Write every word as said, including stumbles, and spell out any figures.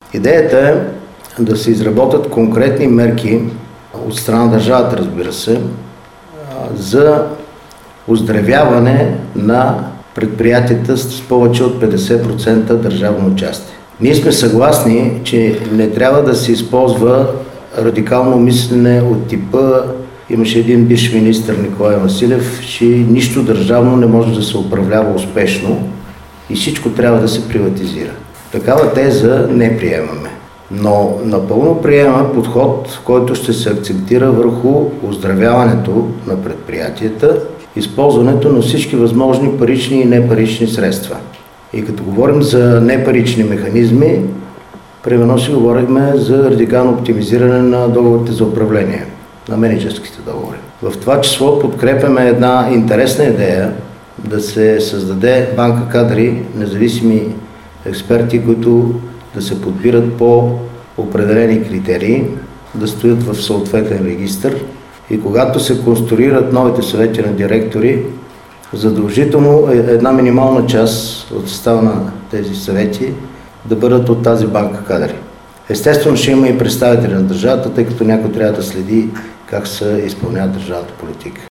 Идеята е да се изработят конкретни мерки от страна на държавата, разбира се, за оздравяване на предприятията с повече от петдесет процента държавно участие. Ние сме съгласни, че не трябва да се използва радикално мислене от типа, имаше един бивш министър Николай Василев, че нищо държавно не може да се управлява успешно и всичко трябва да се приватизира. Такава теза не приемаме. Но напълно приема подход, в който ще се акцентира върху оздравяването на предприятията, използването на всички възможни парични и непарични средства. И като говорим за непарични механизми, примерно си говорихме за радикално оптимизиране на договорите за управление, на мениджърските договори. В това число подкрепяме една интересна идея да се създаде банка кадри, независими експерти, които да се подбират по определени критерии, да стоят в съответен регистър и когато се конструират новите съвети на директори, задължително една минимална част от състава на тези съвети да бъдат от тази банка кадри. Естествено ще има и представители на държавата, тъй като някой трябва да следи как се изпълнява държавната политика.